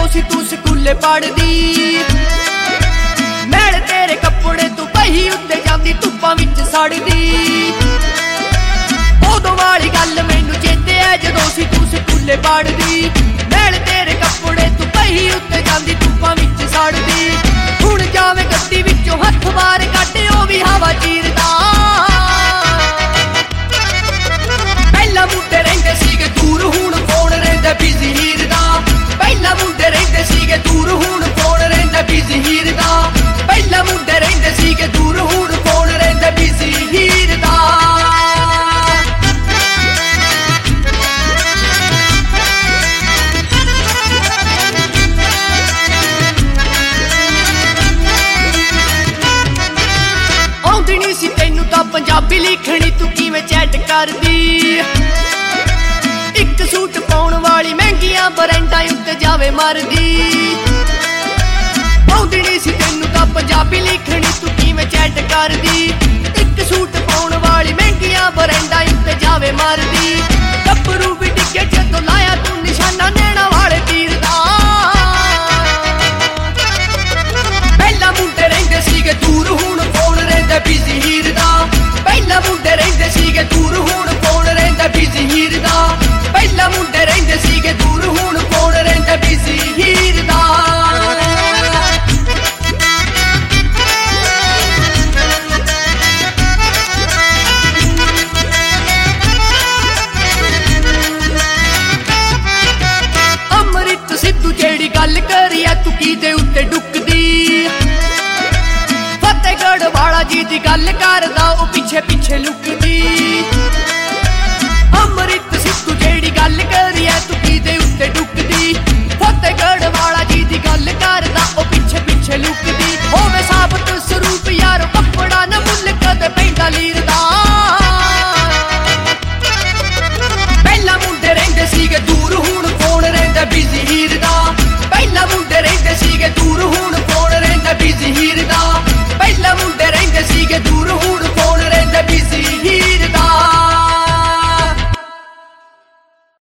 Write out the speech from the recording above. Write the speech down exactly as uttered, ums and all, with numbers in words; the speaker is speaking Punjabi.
ਸੀ ਤੂੰ ਸਕੂਲੇ ਪੜ੍ਹਦੀ, ਮੈਲ ਤੇਰੇ ਕੱਪੜੇ ਤੂੰ ਪਹੀ ਉੱਤੇ ਜਾਂਦੀ ਧੁੱਪਾਂ ਵਿੱਚ ਸੜਦੀ। ਉਦੋਂ ਵਾਲੀ ਗੱਲ ਮੈਨੂੰ ਚੇਤੇ ਐ ਜਦੋਂ ਸੀ ਤੂੰ ਸਕੂਲੇ ਪੜ੍ਹਦੀ, ਮੈਲ ਤੇਰੇ ਕੱਪੜੇ ਤੂੰ ਪਹੀ ਉੱਤੇ ਜਾਂਦੀ ਧੁੱਪਾਂ ਵਿੱਚ ਸੜਦੀ। ਹੁਣ ਜਾਵੇਂ ਗੱਡੀ ਵਿੱਚੋਂ ਹੱਥ ਬਾਹਰ ਕੱਢ ਉਹ ਵੀ ਹਵਾ ਚੀਰਦਾ। ਪਹਿਲਾਂ ਮੁੰਡੇ ਰਹਿੰਦੇ ਸੀਗੇ ਦੂਰ ਹੁਣ ਕੌਣ ਰਹਿੰਦਾ ਬਿਜ਼ੀ ਹੀਰ ਦਾ। ਪਹਿਲਾਂ ਮੁੰਡੇ ਰਹਿੰਦੇ ਸੀਗੇ ਦੂਰ ਹੁਣ ਕੌਣ ਰਹਿੰਦਾ ਬਿਜ਼ੀ ਹੀਰ ਦਾ। ਪਹਿਲਾਂ ਮੁੰਡੇ ਰਹਿੰਦੇ ਸੀਗੇ ਦੂਰ ਹੁਣ ਕੌਣ ਰਹਿੰਦਾ ਬਿਜ਼ੀ ਹੀਰ ਦਾ। ਆਉਂਦੀ ਨੀ ਸੀ ਤੈਨੂੰ ਤਾਂ ਪੰਜਾਬੀ ਲਿਖਣੀ ਤੂੰ ਕਿਵੇਂ ਚੈਟ ਕਰਦੀ। ਇੱਕ ਸੂਟ ਪਾਉਣ ਵਾਲੀ ਮਹਿੰਗੀਆਂ ਬਰੈਂਡਾਂ ਉੱਤੇ ਜਾਵੇ ਮਰਦੀ। ਆਉਂਦੀ ਨੀ ਸੀ ਤੈਨੂੰ ਤਾਂ ਪੰਜਾਬੀ ਲਿਖਣੀ ਤੂੰ ਕਿਵੇਂ ਚੈਟ ਕਰਦੀ। ਇੱਕ ਸੂਟ ਪਾਉਣ ਵਾਲੀ ਮਹਿੰਗੀਆਂ ਬਰੈਂਡਾਂ ਉੱਤੇ ਜਾਵੇ ਮਰਦੀ। ਗੱਭਰੂ ਵੀ ਡਿੱਗੇ ਜਦੋਂ ਲਾਇਆ ਤੂੰ ਨਿਸ਼ਾਨਾ ਨੈਣਾ ਵਾਲੇ ਤੀਰ ਦਾ। ਪਹਿਲਾਂ ਮੁੰਡੇ ਰਹਿੰਦੇ ਸੀਗੇ ਦੂਰ ਹੁਣ ਕੌਣ ਰਹਿੰਦਾ ਬਿਜ਼ੀ ਹੀਰ ਦਾ। ਪਹਿਲਾਂ ਮੁੰਡੇ ਰਹਿੰਦੇ ਸੀਗੇ ਦੂਰ ਹੁਣ ਕੌਣ ਰਹਿੰਦਾ ਬਿਜ਼ੀ ਹੀਰ ਦਾ। ਪਹਿਲਾਂ ਮੁੰਡੇ ਰਹਿੰਦੇ ਸੀਗੇ ਦੂਰ ਹੁਣ ਕੌਣ ਰਹਿੰਦਾ ਬਿਜ਼ੀ ਹੀਰ ਦਾ। ਅੰਮ੍ਰਿਤ ਸਿੱਧੂ ਜਿਹੜੀ ਗੱਲ ਕਰੀ ਐ ਤੂੰ ਕਿਹਦੇ ਉੱਤੇ ਡੁੱਕਦੀ। ਫਤਿਹਗੜ੍ਹ ਵਾਲਾ ਜੀ ਦੀ ਗੱਲ ਕਰਦਾ ਉਹ ਪਿੱਛੇ ਪਿੱਛੇ ਲੁਕ